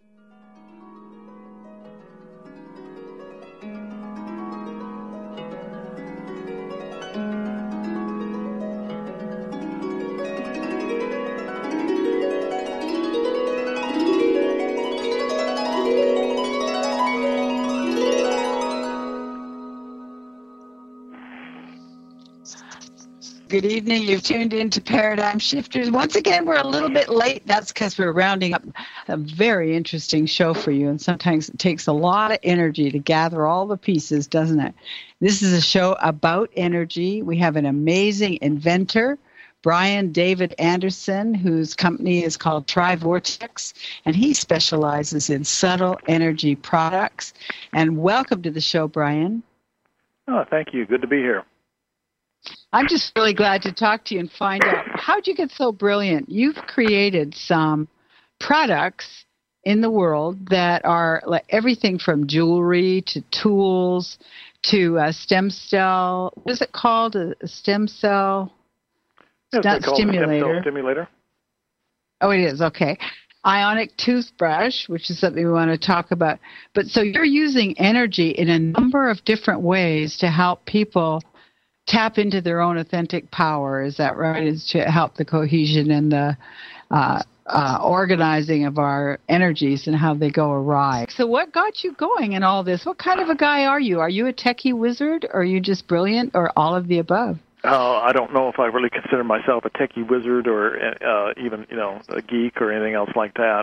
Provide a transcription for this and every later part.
Good evening. You've tuned into Paradigm Shifters. Once again, we're a little bit late. That's because we're rounding up a very interesting show for you. And sometimes it takes a lot of energy to gather all the pieces, doesn't it? This is a show about energy. We have an amazing inventor, Brian David Anderson, whose company is called Trivortex, and he specializes in subtle energy products. And welcome to the show, Brian. Oh, thank you. Good to be here. I'm just really glad to talk to you and find out, how'd you get so brilliant? You've created some products in the world that are like everything from jewelry to tools to a stem cell. What is it called? A stem cell? It's not called stimulator. A stem cell stimulator. Oh, it is. Okay. Ionic toothbrush, which is something we want to talk about. But so you're using energy in a number of different ways to help people tap into their own authentic power. Is that right? Is to help the cohesion and the organizing of our energies and how they go awry. So what got you going in all this? What kind of a guy are you? Are you a techie wizard? Or are you just brilliant, or all of the above? I don't know if I really consider myself a techie wizard or even, a geek or anything else like that.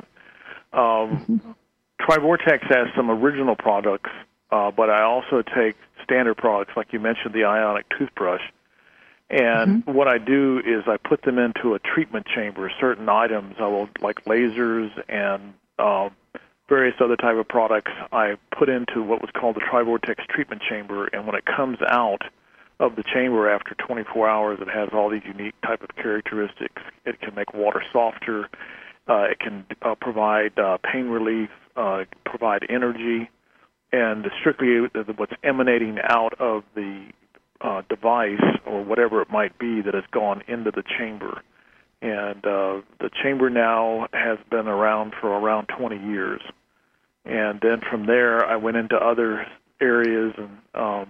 Trivortex has some original products, but I also take standard products, like you mentioned, the Ionic toothbrush. And what I do is I put them into a treatment chamber. Certain items, I will, like lasers and various other type of products, I put into what was called the Trivortex treatment chamber. And when it comes out of the chamber after 24 hours, it has all these unique type of characteristics. It can make water softer. It can provide pain relief, provide energy. And strictly what's emanating out of the device or whatever it might be that has gone into the chamber. And the chamber now has been around for around 20 years. And then from there, I went into other areas. And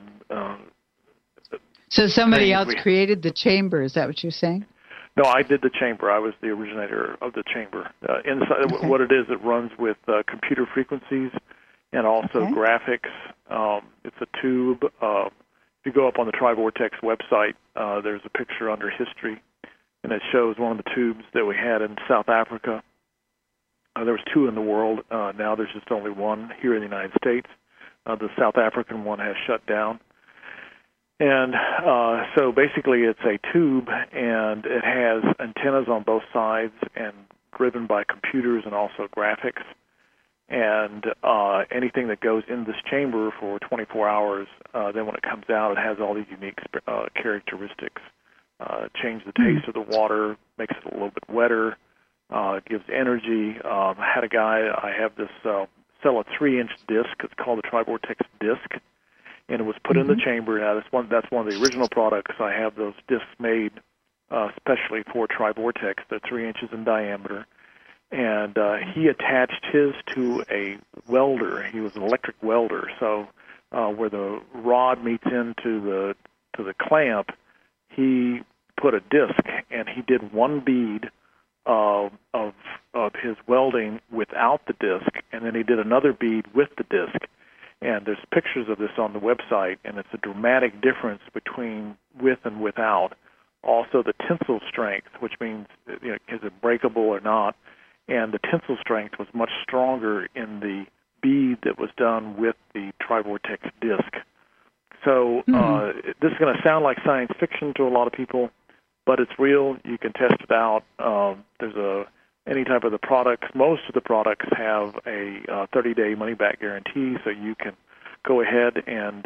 so somebody else created the chamber, is that what you're saying? No, I did the chamber. I was the originator of the chamber. Inside, what it is, it runs with computer frequencies and also graphics. It's a tube. If you go up on the Trivortex website, there's a picture under history, and it shows one of the tubes that we had in South Africa. There was two in the world. Now there's just only one here in the United States. The South African one has shut down. And so basically it's a tube, and it has antennas on both sides and driven by computers and also graphics. And anything that goes in this chamber for 24 hours, then when it comes out, it has all these unique characteristics. Change the taste of the water, makes it a little bit wetter, gives energy. I had a guy, I have this, sell a 3-inch disc. It's called the Trivortex disc, and it was put in the chamber. Now, that's one of the original products. I have those discs made especially for Trivortex. They're 3 inches in diameter. And he attached his to a welder. He was an electric welder. So where the rod meets into the clamp, he put a disc, and he did one bead of his welding without the disc, and then he did another bead with the disc. And there's pictures of this on the website, and it's a dramatic difference between with and without. Also, the tensile strength, which means is it breakable or not. And the tensile strength was much stronger in the bead that was done with the Trivortex disc. So this is going to sound like science fiction to a lot of people, but it's real. You can test it out. There's any type of the products. Most of the products have a 30-day money-back guarantee, so you can go ahead and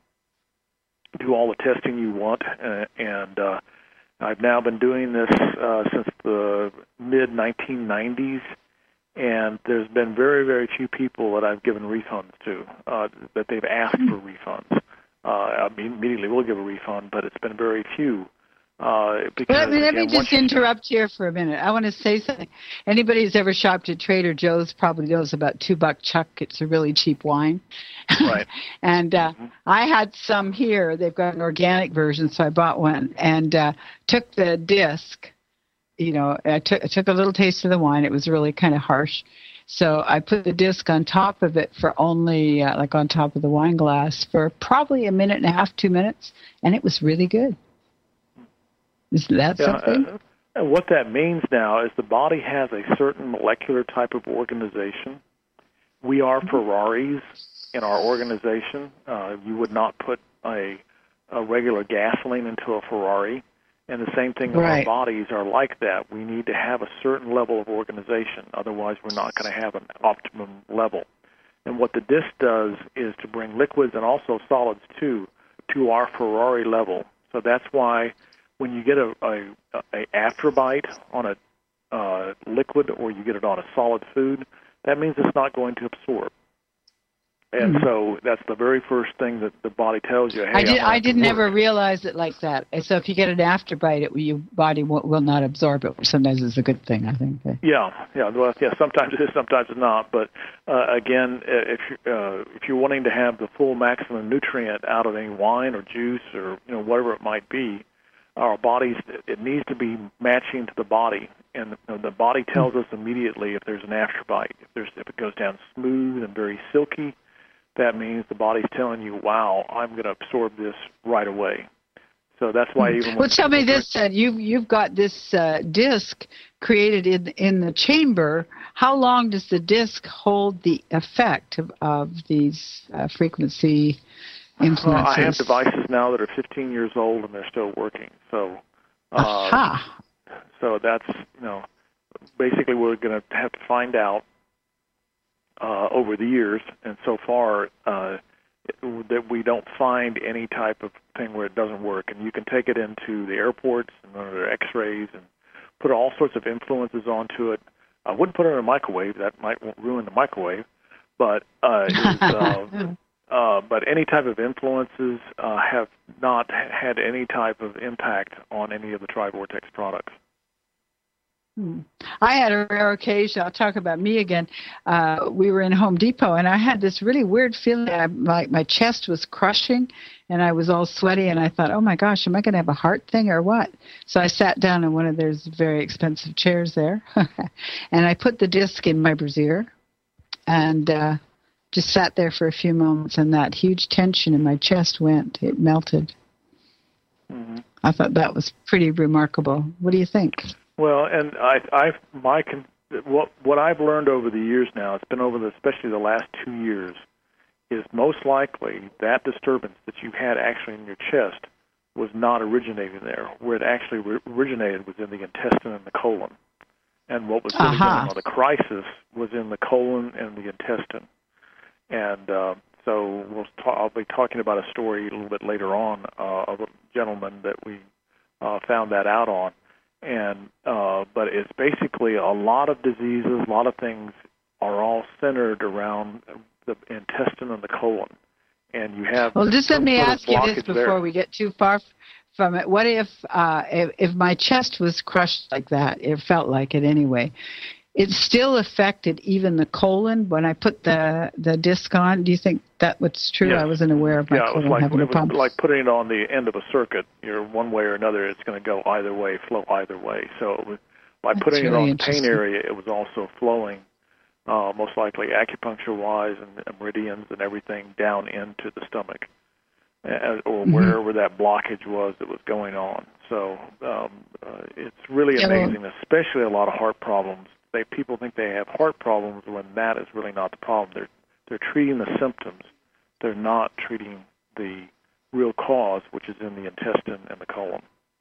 do all the testing you want. And I've now been doing this since the mid-1990s, and there's been very, very few people that I've given refunds to, that they've asked for refunds. I mean, immediately we'll give a refund, but it's been very few. Because, well, let me just interrupt here for a minute. I want to say something. Anybody who's ever shopped at Trader Joe's probably knows about $2 Chuck. It's a really cheap wine. Right. And I had some here. They've got an organic version, so I bought one and took the disc. You know, I took a little taste of the wine. It was really kind of harsh. So I put the disc on top of it for only, like on top of the wine glass for probably a minute and a half, 2 minutes, and it was really good. Is that something? What that means now is the body has a certain molecular type of organization. We are Ferraris in our organization. You would not put a regular gasoline into a Ferrari. And the same thing, right. Our bodies are like that. We need to have a certain level of organization. Otherwise, we're not going to have an optimum level. And what the disc does is to bring liquids and also solids too to our Ferrari level. So that's why when you get a after bite on a liquid or you get it on a solid food, that means it's not going to absorb. And so that's the very first thing that the body tells you. Hey, I didn't ever realize it like that. So if you get an after bite, your body will not absorb it. Sometimes it's a good thing, I think. Yeah. Well, sometimes it is, sometimes it's not. But again, if you're wanting to have the full maximum nutrient out of any wine or juice or whatever it might be, our bodies, it needs to be matching to the body, and the body tells us immediately if there's an after bite. If it goes down smooth and very silky, that means the body's telling you, wow, I'm going to absorb this right away. So that's why even well, tell me this, you've got this disc created in the chamber. How long does the disc hold the effect of these frequency influences? I have devices now that are 15 years old and they're still working. So, so that's basically we're going to have to find out over the years, and so far that we don't find any type of thing where it doesn't work. And you can take it into the airports and under X-rays and put all sorts of influences onto it. I wouldn't put it in a microwave; that might ruin the microwave. But but any type of influences have not had any type of impact on any of the Tri-Vortex products. I had a rare occasion. I'll talk about me again. We were in Home Depot, and I had this really weird feeling. Like my chest was crushing, and I was all sweaty. And I thought, "Oh my gosh, am I going to have a heart thing or what?" So I sat down in one of those very expensive chairs there, and I put the disc in my brassiere, and just sat there for a few moments. And that huge tension in my chest went. It melted. Mm-hmm. I thought that was pretty remarkable. What do you think? Well, and what I've learned over the years now, it's been especially the last 2 years, is most likely that disturbance that you had actually in your chest was not originating there. Where it actually originated was in the intestine and the colon. And what was really going on, the crisis was in the colon and the intestine. And so I'll be talking about a story a little bit later on of a gentleman that we found that out on. And but it's basically a lot of diseases, a lot of things are all centered around the intestine and the colon. And you have just let me ask you this before we get too far from it. What if my chest was crushed like that? It felt like it anyway. It still affected even the colon when I put the disc on. Do you think that was true? Yes. I wasn't aware of my colon having a problem. It was like putting it on the end of a circuit. One way or another, it's going to go either way, flow either way. So by putting it on the pain area, it was also flowing, most likely acupuncture-wise and meridians and everything down into the stomach, or wherever that blockage was that was going on. So it's really amazing, especially a lot of heart problems. People think they have heart problems when that is really not the problem. They're treating the symptoms. They're not treating the real cause, which is in the intestine and the colon.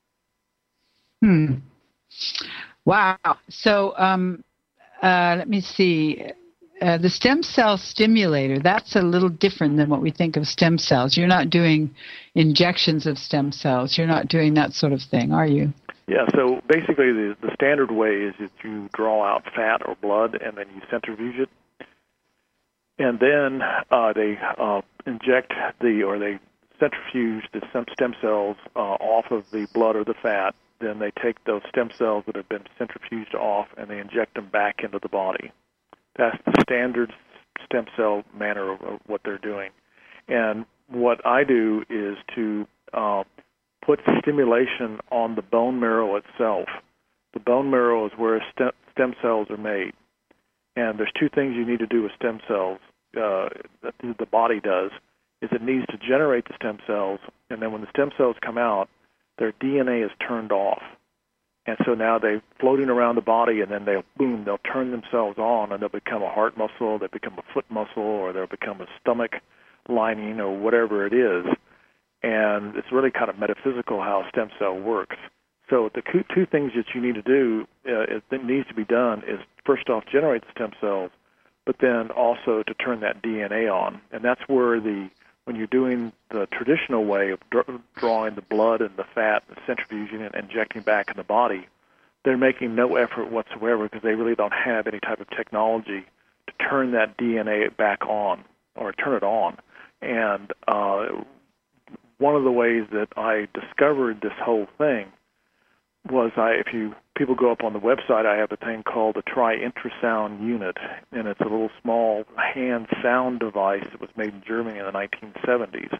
Wow. So let me see. The stem cell stimulator, that's a little different than what we think of stem cells. You're not doing injections of stem cells. You're not doing that sort of thing, are you? Yeah, so basically the standard way is that you draw out fat or blood and then you centrifuge it. And then they inject they centrifuge the stem cells off of the blood or the fat. Then they take those stem cells that have been centrifuged off and they inject them back into the body. That's the standard stem cell manner of what they're doing. And what I do is to put stimulation on the bone marrow itself. The bone marrow is where stem cells are made. And there's two things you need to do with stem cells that the body does, is it needs to generate the stem cells, and then when the stem cells come out, their DNA is turned off. And so now they're floating around the body, and then they'll turn themselves on, and they'll become a heart muscle, they'll become a foot muscle, or they'll become a stomach lining, or whatever it is. And it's really kind of metaphysical how a stem cell works. So the two things that you need to do, that needs to be done, is first off generate the stem cells, but then also to turn that DNA on. And that's where when you're doing the traditional way of drawing the blood and the fat, and centrifuging and injecting back in the body, they're making no effort whatsoever because they really don't have any type of technology to turn that DNA back on or turn it on. And one of the ways that I discovered this whole thing was people go up on the website, I have a thing called the Tri-Intrasound unit, and it's a little small hand sound device that was made in Germany in the 1970s.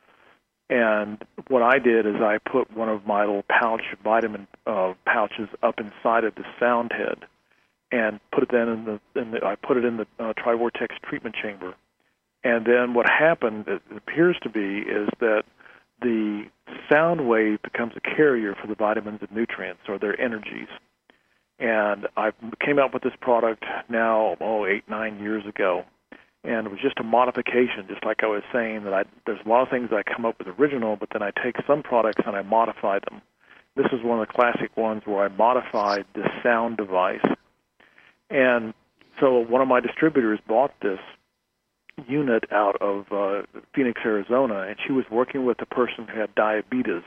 And what I did is I put one of my little vitamin pouches up inside of the sound head, and put it then I put it in the Trivortex treatment chamber. And then what happened, it appears to be, is that the sound wave becomes a carrier for the vitamins and nutrients, or their energies. And I came out with this product now, 8-9 years ago. And it was just a modification, just like I was saying, that there's a lot of things that I come up with original, but then I take some products and I modify them. This is one of the classic ones where I modified this sound device. And so one of my distributors bought this unit out of Phoenix, Arizona, and she was working with a person who had diabetes.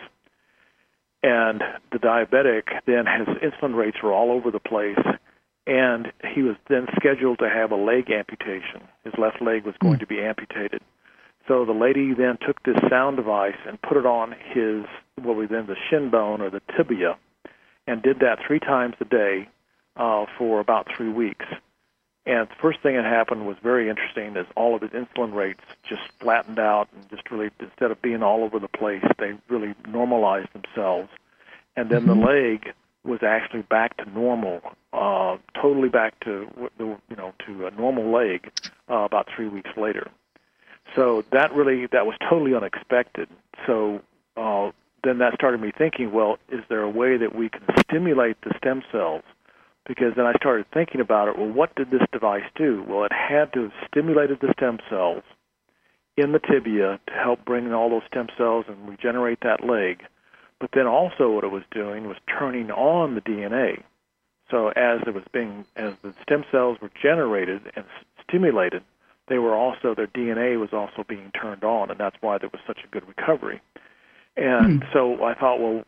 And the diabetic then, his insulin rates were all over the place, and he was then scheduled to have a leg amputation. His left leg was going to be amputated. So the lady then took this sound device and put it on the shin bone or the tibia, and did that 3 times a day for about 3 weeks. And the first thing that happened was very interesting, is all of his insulin rates just flattened out, and just really, instead of being all over the place, they really normalized themselves. And then the leg was actually back to normal, totally back to a normal leg about 3 weeks later. So that was totally unexpected. So then that started me thinking, well, is there a way that we can stimulate the stem cells? Because then I started thinking about it, well, what did this device do? Well, it had to have stimulated the stem cells in the tibia to help bring in all those stem cells and regenerate that leg. But then also what it was doing was turning on the DNA. So as the stem cells were generated and stimulated, their DNA was also being turned on, and that's why there was such a good recovery. And so I thought, well,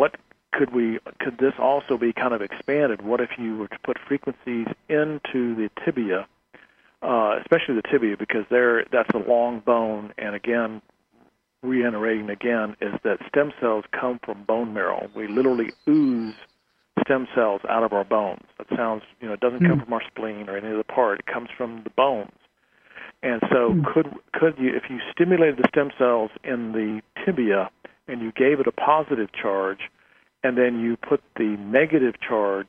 could this also be kind of expanded? What if you were to put frequencies into the tibia, especially the tibia, because that's a long bone, and again, reiterating again, is that stem cells come from bone marrow. We literally ooze stem cells out of our bones. That sounds, it doesn't come from our spleen or any other part. It comes from the bones. And so could you, if you stimulated the stem cells in the tibia and you gave it a positive charge, and then you put the negative charge,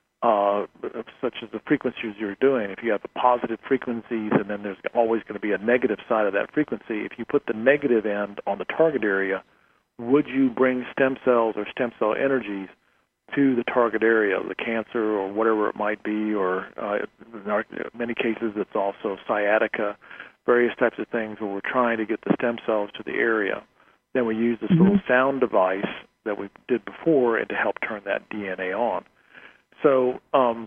such as the frequencies you're doing, if you have the positive frequencies and then there's always going to be a negative side of that frequency, if you put the negative end on the target area, would you bring stem cells or stem cell energies to the target area, the cancer or whatever it might be, or in many cases it's also sciatica, various types of things where we're trying to get the stem cells to the area. Then we use this little sound device that we did before and to help turn that DNA on. So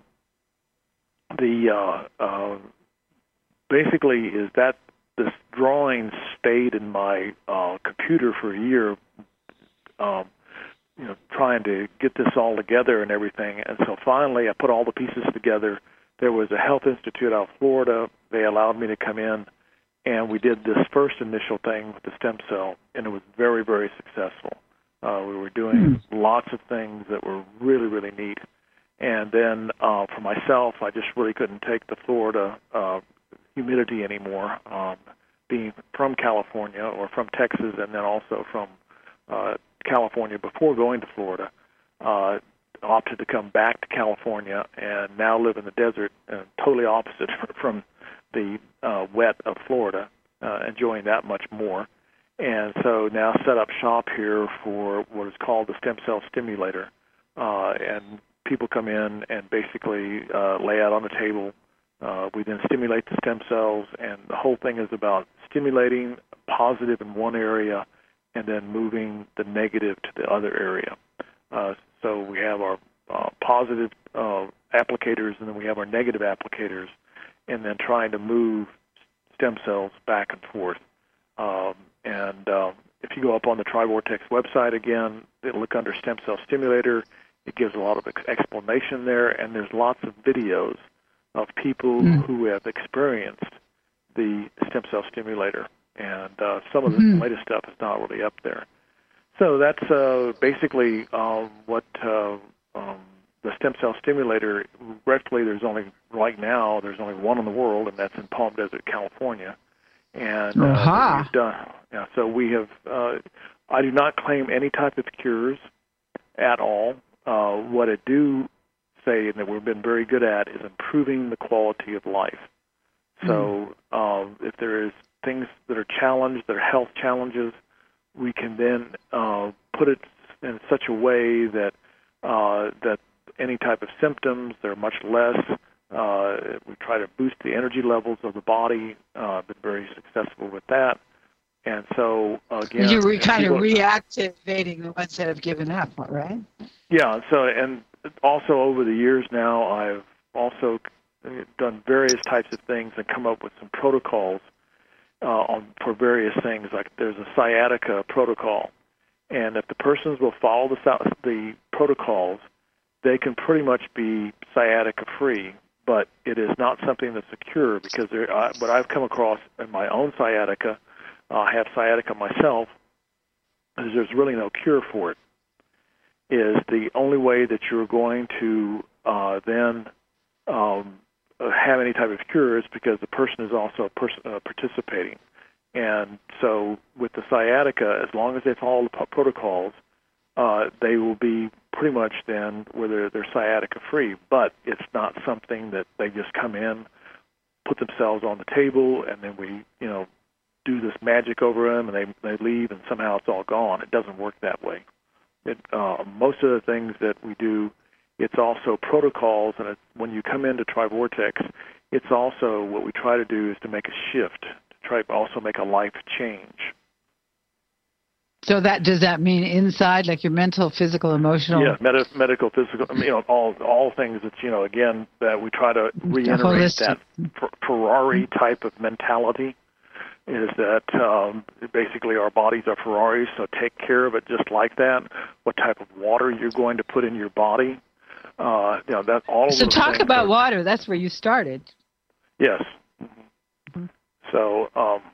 basically is that this drawing stayed in my computer for a year, trying to get this all together and everything. And so finally I put all the pieces together. There was a health institute out of Florida. They allowed me to come in And we did this first initial thing with the stem cell, and it was very, very successful. We were doing lots of things that were really, really neat. And then for myself, I just really couldn't take the Florida humidity anymore, being from California or from Texas, and then also from California before going to Florida. Opted to come back to California and now live in the desert, totally opposite from the wet of Florida, enjoying that much more. And so now set up shop here for what is called the stem cell stimulator. And people come in and basically lay out on the table. We then stimulate the stem cells, and the whole thing is about stimulating positive in one area and then moving the negative to the other area. So we have our positive applicators, and then we have our negative applicators, and then trying to move stem cells back and forth. If you go up on the TriVortex website again, look under stem cell stimulator. It gives a lot of explanation there, and there's lots of videos of people who have experienced the stem cell stimulator. And some of the latest stuff is not really up there. So that's basically what the stem cell stimulator. Regretfully, there's only right now one in the world, and that's in Palm Desert, California. And we've done. So we have. I do not claim any type of cures at all. What I do say, and that we've been very good at, is improving the quality of life. So if there is things that are challenged, that are health challenges, we can then put it in such a way that that any type of symptoms, they're much less. We try to boost the energy levels of the body. Been very successful with that. And so, again... You're kind of reactivating the ones that have given up, right? Yeah, so, and also over the years now, I've also done various types of things and come up with some protocols for various things. Like there's a sciatica protocol, and if the persons will follow the protocols, they can pretty much be sciatica-free, but it is not something that's a cure, because what I've come across in my own sciatica, I have sciatica myself, is there's really no cure for it. Is the only way that you're going to then have any type of cure is because the person is also participating. And so with the sciatica, as long as they follow the protocols, they will be pretty much then where they're sciatica-free. But it's not something that they just come in, put themselves on the table, and then we, do this magic over them, and they leave, and somehow it's all gone. It doesn't work that way. Most of the things that we do, it's also protocols, and when you come into TriVortex, it's also what we try to do is to make a shift, to try to also make a life change. So does that mean inside, like your mental, physical, emotional? Yeah, medical, physical, all things that, again, that we try to reiterate that Ferrari type of mentality. Is that basically our bodies are Ferraris, so take care of it just like that. What type of water you're going to put in your body, that all. So talk about water. That's where you started. Yes. Mm-hmm. So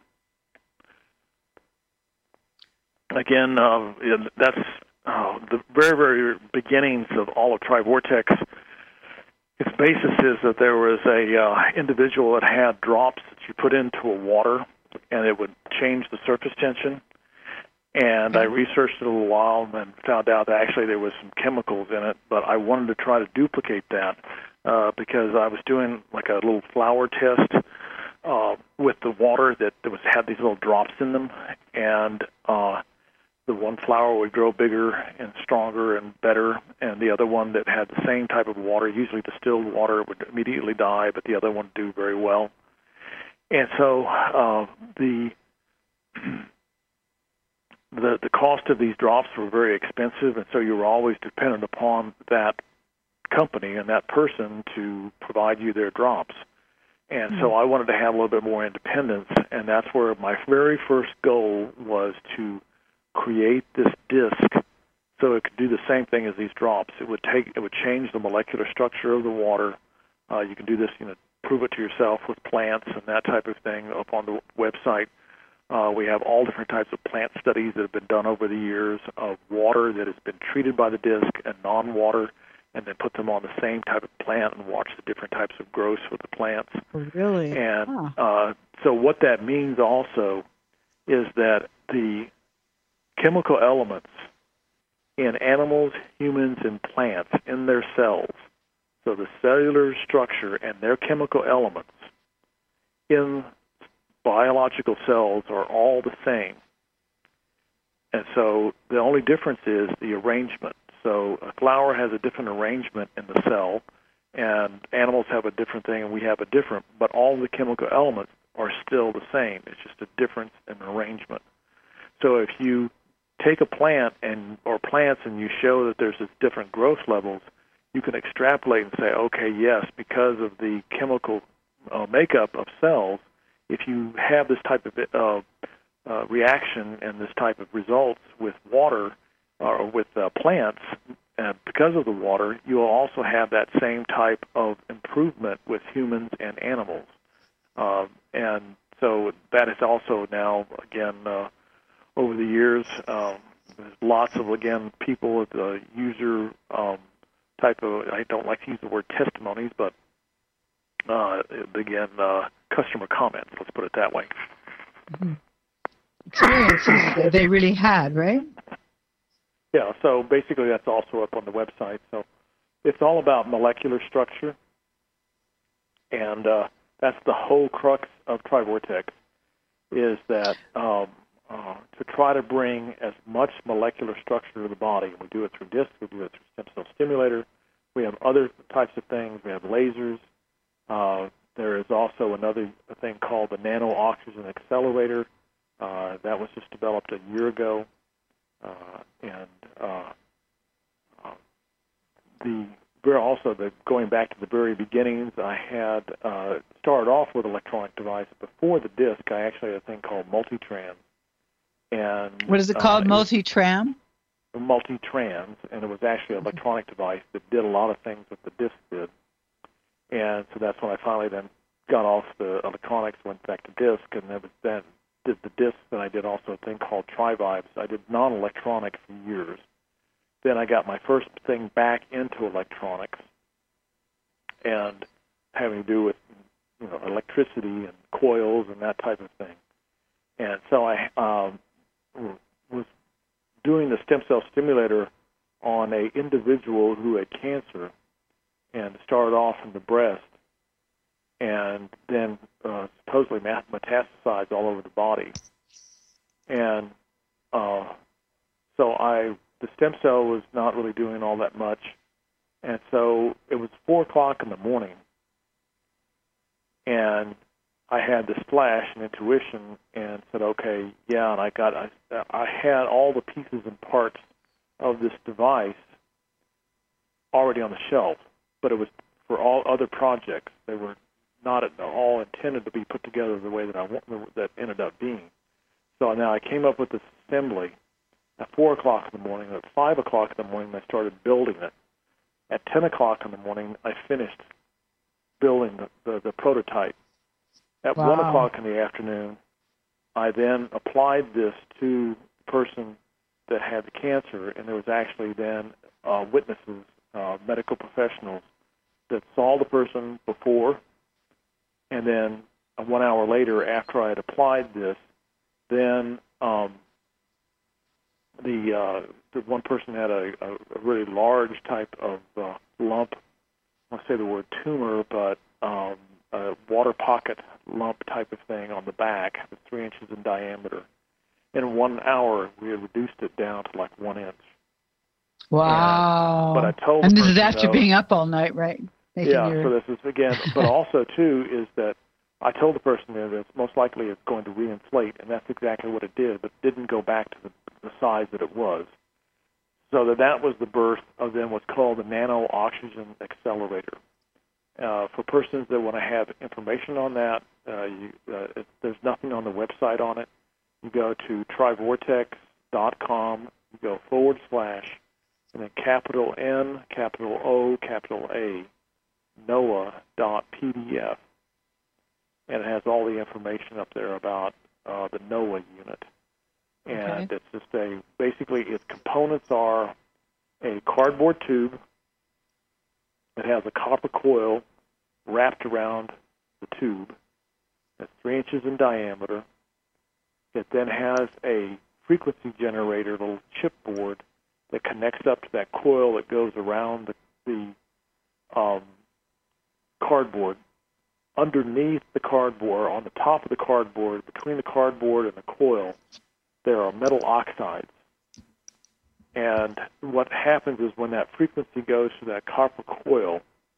again, that's the very, very beginnings of all of TriVortex. Its basis is that there was a individual that had drops that you put into a water, and it would change the surface tension. And I researched it a little while and found out that actually there was some chemicals in it, but I wanted to try to duplicate that because I was doing like a little flower test with the water that had these little drops in them, and the one flower would grow bigger and stronger and better, and the other one that had the same type of water, usually distilled water, would immediately die, but the other one would do very well. And so the cost of these drops were very expensive, and so you were always dependent upon that company and that person to provide you their drops. And so I wanted to have a little bit more independence, and that's where my very first goal was to create this disc so it could do the same thing as these drops. It would change the molecular structure of the water. You can do this prove it to yourself with plants and that type of thing up on the website. We have all different types of plant studies that have been done over the years of water that has been treated by the disc and non-water, and then put them on the same type of plant and watch the different types of growth with the plants. Really? And so what that means also is that the chemical elements in animals, humans, and plants in their cells, so the cellular structure and their chemical elements in biological cells are all the same. And so the only difference is the arrangement. So a flower has a different arrangement in the cell, and animals have a different thing, and we have a different, but all the chemical elements are still the same. It's just a difference in arrangement. So if you take a plant or plants and you show that there's this different growth levels, you can extrapolate and say, okay, yes, because of the chemical makeup of cells, if you have this type of reaction and this type of results with water or with plants, because of the water, you will also have that same type of improvement with humans and animals. And so that is also now, again, over the years, there's lots of, again, people with the user type of, I don't like to use the word testimonies, but again, customer comments, let's put it that way. Mm-hmm. Experiences that they really had, right? Yeah, so basically that's also up on the website. So it's all about molecular structure, and that's the whole crux of TriVortex, is that to try to bring as much molecular structure to the body. We do it through discs, we do it through stem cell stimulator. We have other types of things. We have lasers. There is also another thing called the Nano Oxygen Accelerator. That was just developed a year ago. Going back to the very beginnings, I had started off with electronic device. Before the disc, I actually had a thing called Multitrans. And what is it called? Multitram? Multitrans, and it was actually an electronic device that did a lot of things that the disc did. And so that's when I finally then got off the electronics, went back to disc, and then did the disc. Then I did also a thing called TriVibes. I did non-electronic for years. Then I got my first thing back into electronics, and having to do with electricity and coils and that type of thing. And so I was doing the stem cell stimulator on an individual who had cancer, and started off in the breast, and then supposedly metastasized all over the body. And so the stem cell was not really doing all that much, and so it was 4 o'clock in the morning, and I had this flash and intuition, and said, okay, yeah, and I had all the pieces and parts of this device already on the shelf, but it was for all other projects. They were not at all intended to be put together the way that ended up being. So now I came up with this assembly at 4 o'clock in the morning. At 5 o'clock in the morning, I started building it. At 10 o'clock in the morning, I finished building the prototype. At 1 o'clock in the afternoon, I then applied this to the person that had the cancer, and there was actually then witnesses, medical professionals, that saw the person before, and then 1 hour later, after I had applied this, then the one person had a really large type of lump. I want to say the word tumor, but a water pocket lump type of thing on the back, 3 inches in diameter. In 1 hour, we had reduced it down to like 1 inch. Wow! But I told and this is after being up all night, right? So this is again. But also too is that I told the person there that most likely it's going to reinflate, and that's exactly what it did, but didn't go back to the size that it was. So that was the birth of then what's called the Nano Oxygen Accelerator. For persons that want to have information on that, there's nothing on the website on it. You go to trivortex.com, you go /, and then capital N, capital O, capital A, NOAA.pdf. and it has all the information up there about the NOAA unit. And it's just basically its components are a cardboard tube that has a copper coil wrapped around the tube that's 3 inches in diameter. It then has a frequency generator, little chipboard, that connects up to that coil that goes around the cardboard. Underneath the cardboard, on the top of the cardboard, between the cardboard and the coil, there are metal oxides. And what happens is when that frequency goes to that copper coil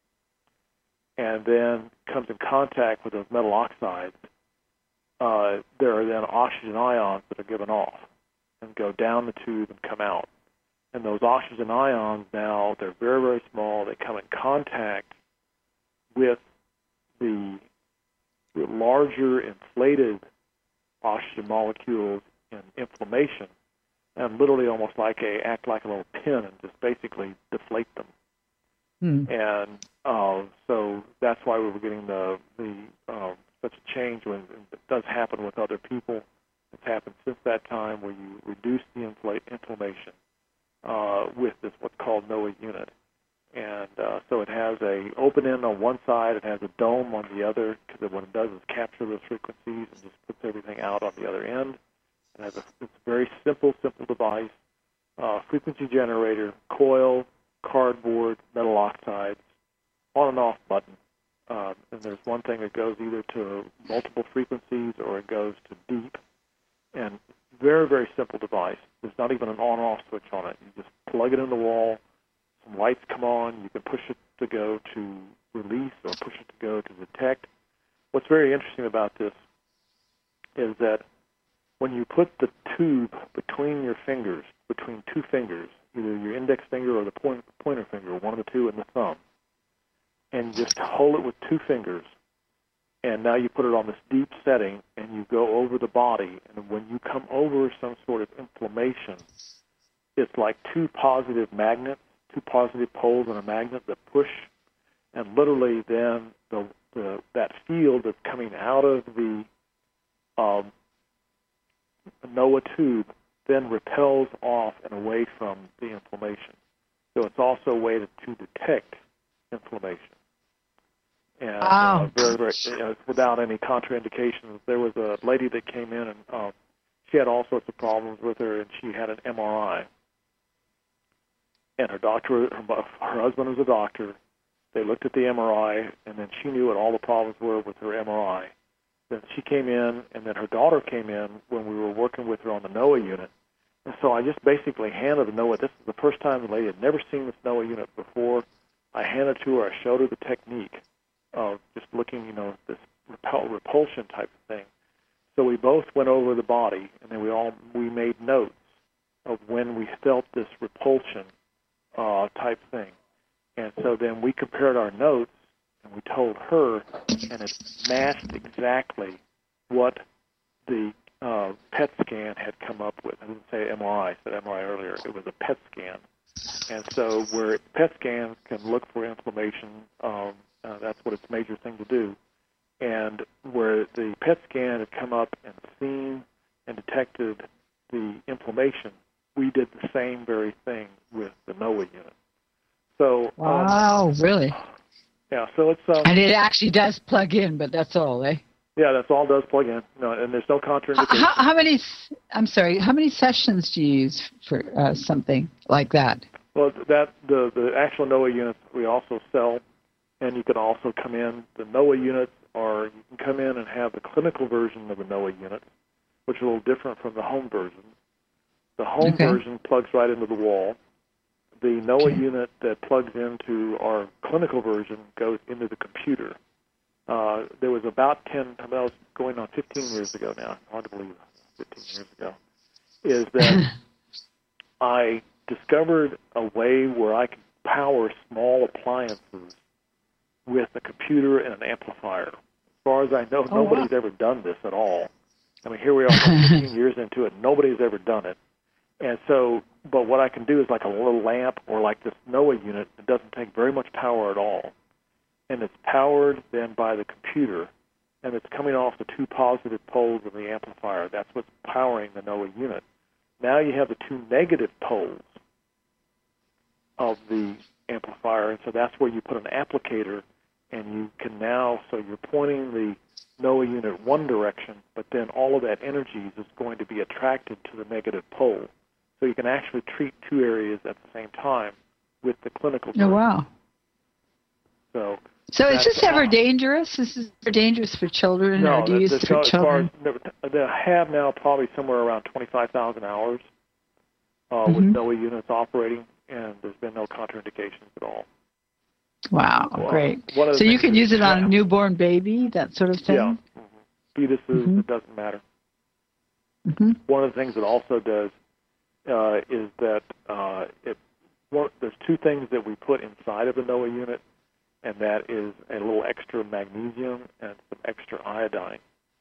and then comes in contact with those metal oxides, there are then oxygen ions that are given off and go down the tube and come out. And those oxygen ions now, they're very, very small. They come in contact with the larger inflated oxygen molecules in inflammation, and literally almost act like a little pin and just basically deflate them. And so that's why we were getting such a change when it does happen with other people. It's happened since that time where you reduce the inflammation with this what's called NOAA unit. And so it has a open end on one side, it has a dome on the other, because what it does is capture those frequencies and just puts everything out on the other end. It's a very simple device, frequency generator, coil, cardboard, metal oxides, on and off button. And there's one thing that goes either to multiple frequencies or it goes to deep. And very, very simple device. There's not even an on-off switch on it. You just plug it in the wall, some lights come on, you can push it to go to release or push it to go to detect. What's very interesting about this is that when you put the tube between your fingers, between two fingers, either your index finger or the pointer finger, one of the two, and the thumb, and you just hold it with two fingers, and now you put it on this deep setting, and you go over the body, and when you come over some sort of inflammation, it's like two positive magnets, two positive poles in a magnet that push, and literally then that field that's coming out of the NOAA tube then repels off and away from the inflammation. So it's also a way to detect inflammation. And very, very, without any contraindications. There was a lady that came in and she had all sorts of problems with her, and she had an MRI. And her husband was a doctor. They looked at the MRI, and then she knew what all the problems were with her MRI. Then she came in, and then her daughter came in when we were working with her on the NOAA unit. And so I just basically handed the NOAA. This is the first time the lady had never seen this NOAA unit before. I handed it to her. I showed her the technique of just looking, this repulsion type of thing. So we both went over the body, and then we made notes of when we felt this repulsion type thing. And so then we compared our notes, and we told her, and it matched exactly what the PET scan had come up with. I didn't say MRI. I said MRI earlier. It was a PET scan. And so where PET scans can look for inflammation, that's what its major thing to do. And where the PET scan had come up and seen and detected the inflammation, we did the same very thing with the NOAA unit. So wow, really? Yeah, so it's and it actually does plug in, but that's all, eh? Yeah, that's all it does, plug in. No, and there's no contraindication. How many sessions do you use for something like that? Well, the actual NOAA units we also sell, and you can also come in. The NOAA units you can come in and have the clinical version of the NOAA unit, which is a little different from the home version. The home version plugs right into the wall. The NOAA unit that plugs into our clinical version goes into the computer. There was about that was going on 15 years ago now, hard to believe, 15 years ago, is that I discovered a way where I could power small appliances with a computer and an amplifier. As far as I know, nobody's ever done this at all. I mean, here we are 15 years into it, nobody's ever done it. And so, but what I can do is like a little lamp or like this NOAA unit that doesn't take very much power at all. And it's powered then by the computer. and it's coming off the two positive poles of the amplifier. That's what's powering the NOAA unit. Now you have the two negative poles of the amplifier, and so that's where you put an applicator, and you can now, so you're pointing the NOAA unit one direction, but then all of that energy is going to be attracted to the negative pole. So you can actually treat two areas at the same time with the clinical treatment. Oh, wow. So is this ever dangerous? Is this ever dangerous for children, no, or do you use it for children? They have now probably somewhere around 25,000 hours with NOAA units operating, and there's been no contraindications at all. Wow, great. So you could use it on a newborn baby, that sort of thing? Yeah. Fetuses, it doesn't matter. One of the things it also does is that there's two things that we put inside of the NOAA unit, and that is a little extra magnesium and some extra iodine.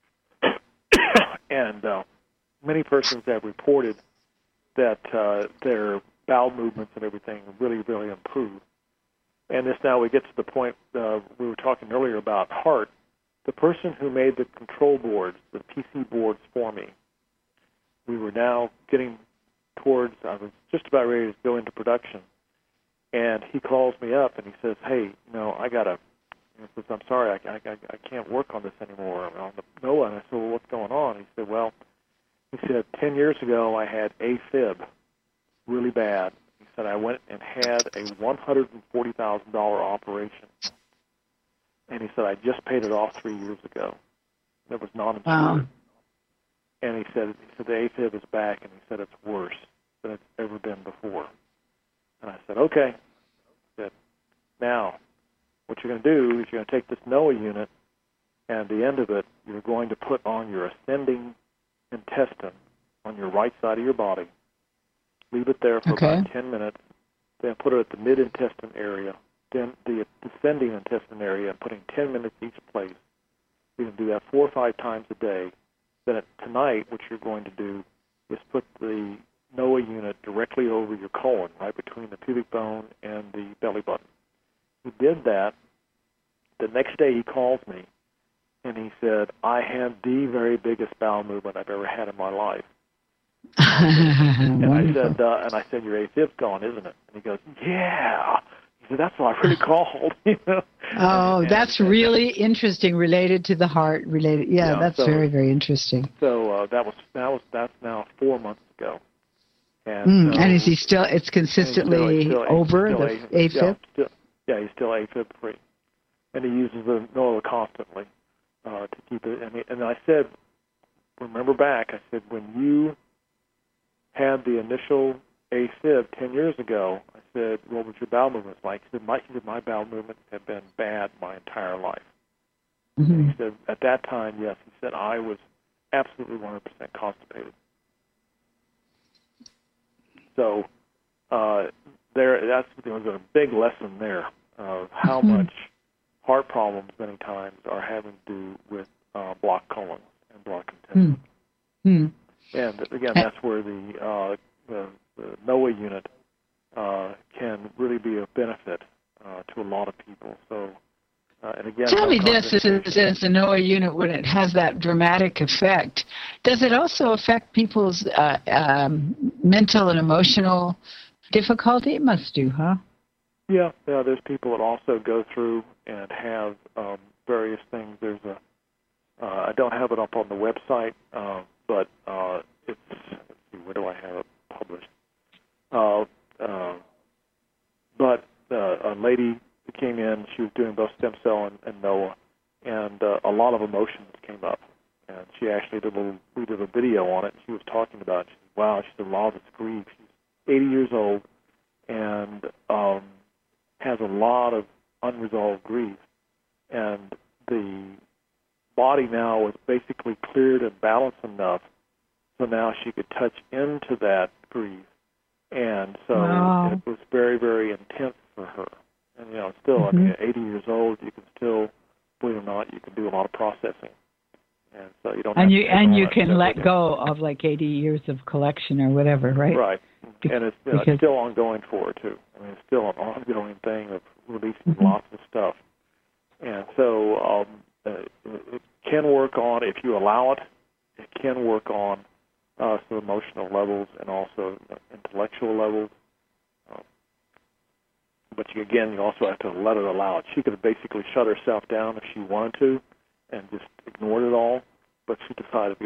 And many persons have reported that their bowel movements and everything really, really improve. And this now we get to the point we were talking earlier about heart. The person who made the control boards, the PC boards for me, we were now getting towards, I was just about ready to go into production. And he calls me up and he says, hey, I got to, he says, I'm sorry, I can't work on this anymore on the NOAA. And I said, well, what's going on? He said, well, 10 years ago I had AFib really bad. He said, I went and had a $140,000 operation. And he said, I just paid it off 3 years ago. It was non-insured. Wow. And he said the AFib is back, and he said it's worse than it's ever been before. And I said, okay. I said, now, what you're going to do is you're going to take this NOAA unit, and at the end of it, you're going to put on your ascending intestine on your right side of your body. Leave it there for about 10 minutes. Then put it at the mid-intestine area, then the descending intestine area, and putting 10 minutes each place. You can do that 4 or 5 times a day. Then tonight, what you're going to do is put the NOAA unit directly over your colon, right between the pubic bone and the belly button. He did that. The next day he calls me, and he said, I had the very biggest bowel movement I've ever had in my life. And I said, your AFib's gone, isn't it? And he goes, yeah. He said, that's why I really called. Oh, that's really interesting. Related to the heart. Yeah, that's very, very interesting. So that's now 4 months ago. And is he still? It's consistently over the AFib. He's still AFib free, and he uses the NOAA constantly to keep it. And I said, remember back, I said, when you had the initial AFib 10 years ago, I said, what was your bowel movements like? He said, my bowel movements have been bad my entire life. He said, at that time, yes. He said, I was absolutely 100% constipated. So there was a big lesson there of how much heart problems many times are having to do with blocked colons and blocked intestines. And again, that's where the NOAA unit can really be of benefit to a lot of people. So, and again, tell me this: as the NOAA unit, when it has that dramatic effect, does it also affect people's mental and emotional difficulty? It must do, huh? Yeah. There's people that also go through and have various things. There's I don't have it up on the website, but it's, let's see, where do I have it published? But a lady who came in, she was doing both stem cell and NOAA, and a lot of emotions came up. And she actually we did a video on it, and she was talking about it. She said, wow, she said, a lot of it's grief. She's 80 years old and has a lot of unresolved grief. And the body now is basically cleared and balanced enough so now she could touch into that grief. And so it was very, very intense for her. And, still, I mean, at 80 years old, you can still, believe it or not, you can do a lot of processing. And so you don't. And you can let go of like 80 years of collection or whatever, right? Right. And it's still ongoing for her too. I mean, it's still an ongoing thing of releasing lots of stuff. And so it can work on, if you allow it, it can work on some emotional levels and also intellectual levels. But you also have to let it allow it. She could have basically shut herself down if she wanted to and just ignored it all. But she decided,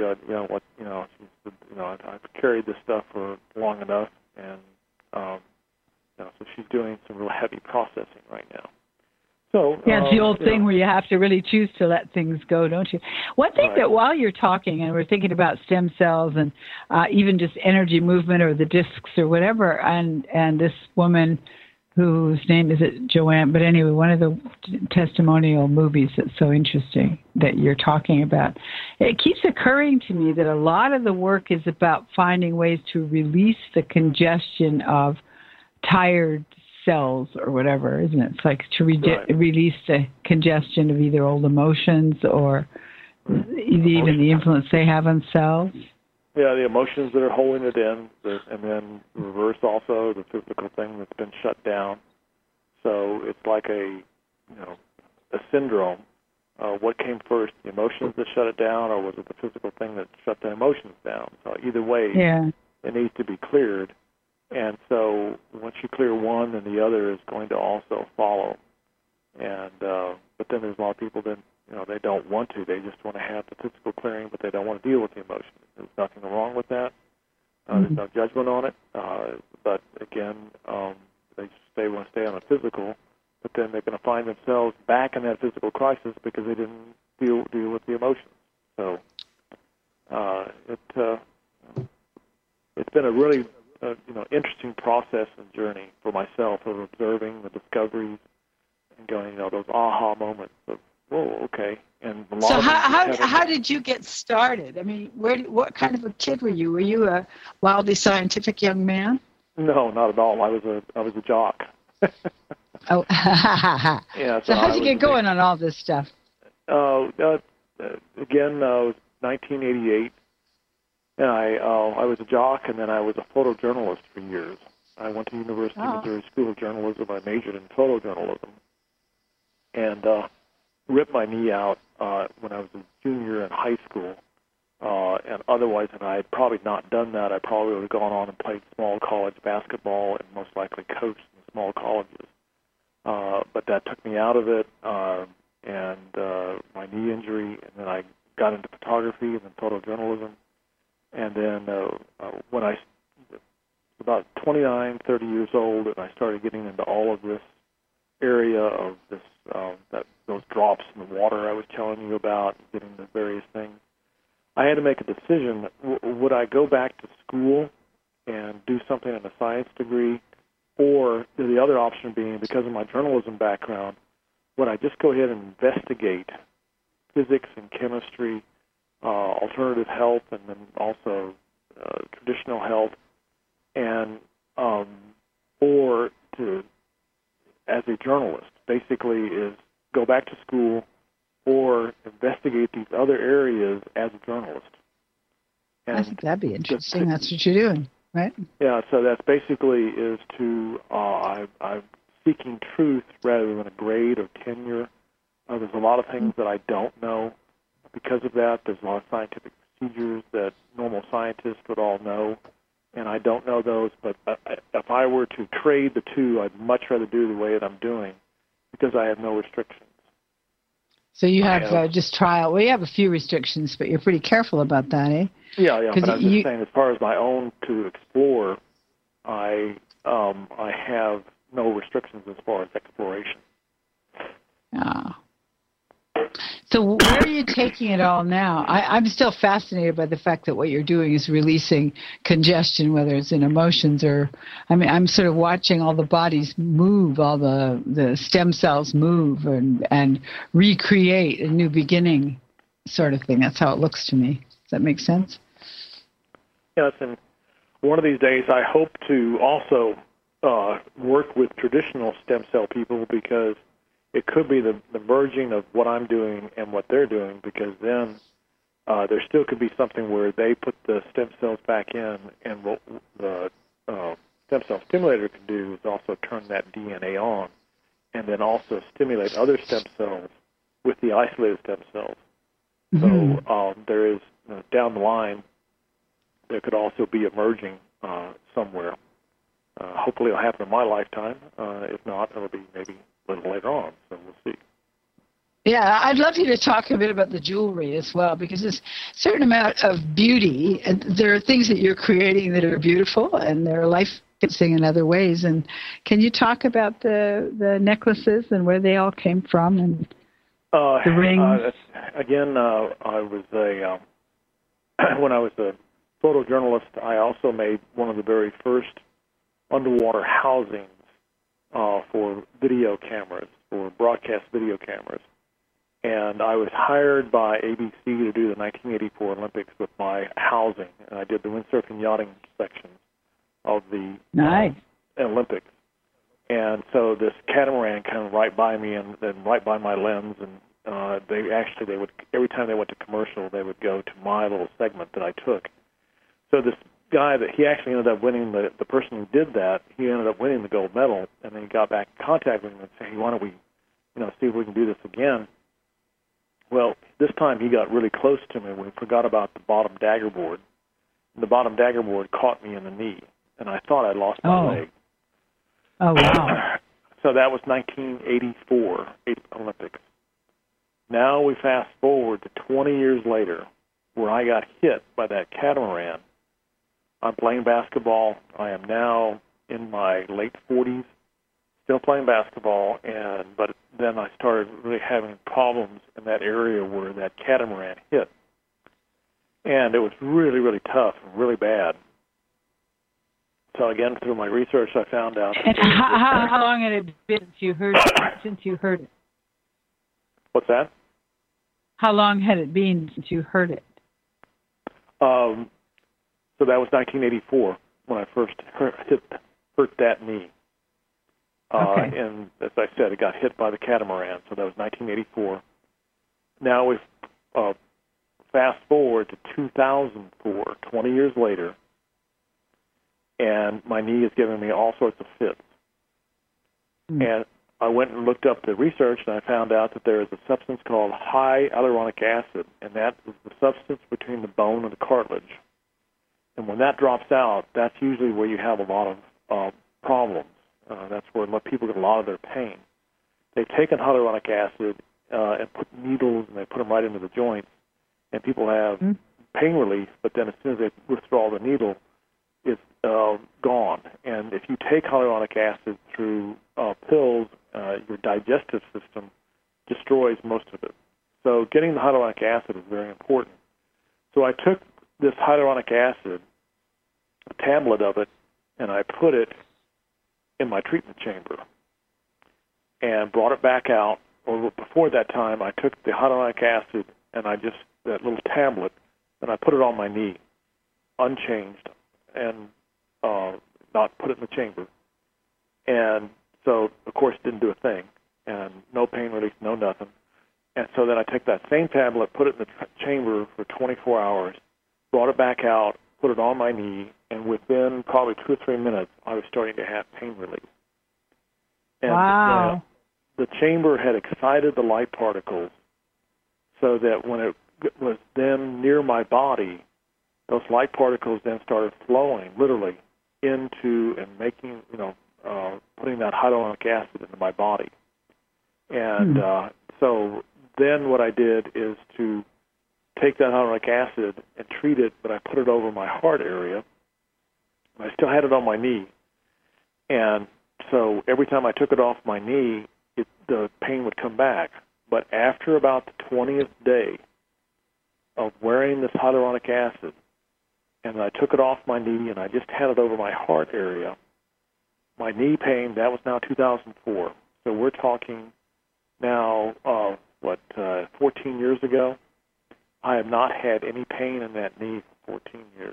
I've carried this stuff for long enough, and so she's doing some real heavy processing right now. So yeah, it's the old thing where you have to really choose to let things go, don't you? One thing that while you're talking, and we're thinking about stem cells and even just energy movement or the discs or whatever, and this woman whose name is it Joanne, but anyway, one of the testimonial movies that's so interesting that you're talking about, it keeps occurring to me that a lot of the work is about finding ways to release the congestion of tired cells or whatever, isn't it? It's like to release the congestion of either old emotions or even the influence they have on cells. Yeah, the emotions that are holding it in, and then reverse also the physical thing that's been shut down. So it's like a syndrome. What came first, the emotions that shut it down, or was it the physical thing that shut the emotions down? So either way, it needs to be cleared. And so once you clear one, then the other is going to also follow. And but then there's a lot of people that they don't want to. They just want to have the physical clearing, but they don't want to deal with the emotions. There's nothing wrong with that. There's no judgment on it. But again, they want to stay on the physical, but then they're going to find themselves back in that physical crisis because they didn't deal with the emotions. So it's been a really interesting process and journey for myself of observing the discoveries and going, those aha moments of, whoa, okay. And so how did you get started? I mean, what kind of a kid were you? Were you a wildly scientific young man? No, not at all. I was a jock. Oh, yeah. So how'd you get going on all this stuff? Again, it was 1988, and I was a jock, and then I was a photojournalist for years. I went to University of Missouri School of Journalism. I majored in photojournalism, and ripped my knee out when I was a junior in high school. And otherwise, if I had probably not done that, I probably would have gone on and played small college basketball and most likely coached in small colleges. But that took me out of it, and my knee injury, and then I got into photography and then photojournalism. And then when I was about 29, 30 years old, and I started getting into all of this area of this those drops in the water I was telling you about, getting the various things, I had to make a decision. Would I go back to school and do something in a science degree, or the other option being, because of my journalism background, would I just go ahead and investigate physics and chemistry, alternative health, and then also traditional health, and or to, as a journalist, basically is go back to school or investigate these other areas as a journalist. And I think that'd be interesting. That's what you're doing, right? Yeah, so that's basically is to, I'm seeking truth rather than a grade or tenure. There's a lot of things that I don't know. Because of that, there's a lot of scientific procedures that normal scientists would all know, and I don't know those, but if I were to trade the two, I'd much rather do the way that I'm doing because I have no restrictions. So you have just trial. Well, you have a few restrictions, but you're pretty careful about that, eh? Yeah, but I'm just saying, as far as my own to explore, I have no restrictions as far as exploration. Oh. So where are you taking it all now? I'm still fascinated by the fact that what you're doing is releasing congestion, whether it's in emotions or, I mean, I'm sort of watching all the bodies move, all the stem cells move and recreate a new beginning sort of thing. That's how it looks to me. Does that make sense? Yes, and one of these days I hope to also work with traditional stem cell people, because it could be the merging of what I'm doing and what they're doing, because then there still could be something where they put the stem cells back in, and what the stem cell stimulator can do is also turn that DNA on and then also stimulate other stem cells with the isolated stem cells. So there is, down the line, there could also be emerging somewhere. Hopefully it'll happen in my lifetime. If not, it'll be maybe a little later on, so we'll see. Yeah, I'd love you to talk a bit about the jewelry as well, because there's a certain amount of beauty, and there are things that you're creating that are beautiful, and they're life-giving in other ways. And can you talk about the necklaces and where they all came from, and the rings? Again, I was when I was a photojournalist, I also made one of the very first underwater housings for video cameras, for broadcast video cameras. And I was hired by ABC to do the 1984 Olympics with my housing, and I did the windsurfing and yachting sections of the Olympics. And so this catamaran came right by me and then right by my lens, and they would, every time they went to commercial, they would go to my little segment that I took. So this guy, that he actually ended up winning, the person who did that, he ended up winning the gold medal, and then he got back in contact with him and said, hey, why don't we, see if we can do this again. Well, this time he got really close to me. We forgot about the bottom dagger board. The bottom dagger board caught me in the knee, and I thought I'd lost my leg. Oh, wow. So that was 1984 Olympics. Now we fast forward to 20 years later, where I got hit by that catamaran. I'm playing basketball. I am now in my late 40s, still playing basketball, but then I started really having problems in that area where that catamaran hit. And it was really, really tough and really bad. So again, through my research, I found out. And how long had it been since you heard it? What's that? How long had it been since you heard it? So that was 1984 when I first hurt that knee. Okay. And as I said, it got hit by the catamaran, so that was 1984. Now we fast forward to 2004, 20 years later, and my knee is giving me all sorts of fits. And I went and looked up the research, and I found out that there is a substance called high hyaluronic acid, and that is the substance between the bone and the cartilage. And when that drops out, that's usually where you have a lot of problems. That's where people get a lot of their pain. They've taken hyaluronic acid and put needles, and they put them right into the joints, and people have pain relief, but then as soon as they withdraw the needle, it's gone. And if you take hyaluronic acid through pills, your digestive system destroys most of it. So getting the hyaluronic acid is very important. So I took this hyaluronic acid, a tablet of it, and I put it in my treatment chamber and brought it back out. Or before that time, I took the hyaluronic acid and that little tablet, and I put it on my knee, unchanged, and not put it in the chamber. And so, of course, it didn't do a thing, and no pain relief, no nothing. And so then I took that same tablet, put it in the chamber for 24 hours, brought it back out, put it on my knee, and within probably 2 or 3 minutes, I was starting to have pain relief. And wow. The chamber had excited the light particles so that when it was then near my body, those light particles then started flowing, literally, into and making, putting that hyaluronic acid into my body. And so then what I did is to take that hyaluronic acid and treat it, but I put it over my heart area. I still had it on my knee. And so every time I took it off my knee, the pain would come back. But after about the 20th day of wearing this hyaluronic acid, and I took it off my knee and I just had it over my heart area, my knee pain, that was now 2004. So we're talking now, 14 years ago. I have not had any pain in that knee for 14 years.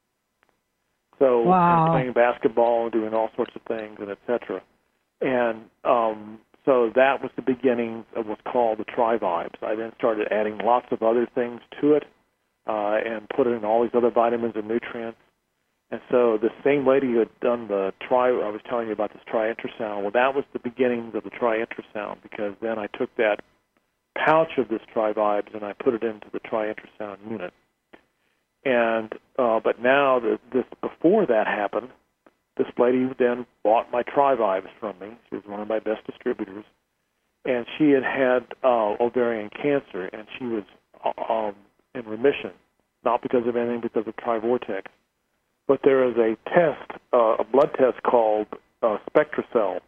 So wow. I'm playing basketball and doing all sorts of things, and et cetera. And so that was the beginning of what's called the Tri-Vibes. I then started adding lots of other things to it and put in all these other vitamins and nutrients. And so the same lady who had done I was telling you about this tri-intrasound, well, that was the beginnings of the tri-intrasound, because then I took that pouch of this Tri-Vibes, and I put it into the Tri-Intrasound unit. And but now before that happened, this lady then bought my Tri-Vibes from me. She was one of my best distributors, and she had ovarian cancer, and she was in remission, not because of anything, because of Tri-Vortex. But there is a test, a blood test called SpectraCell.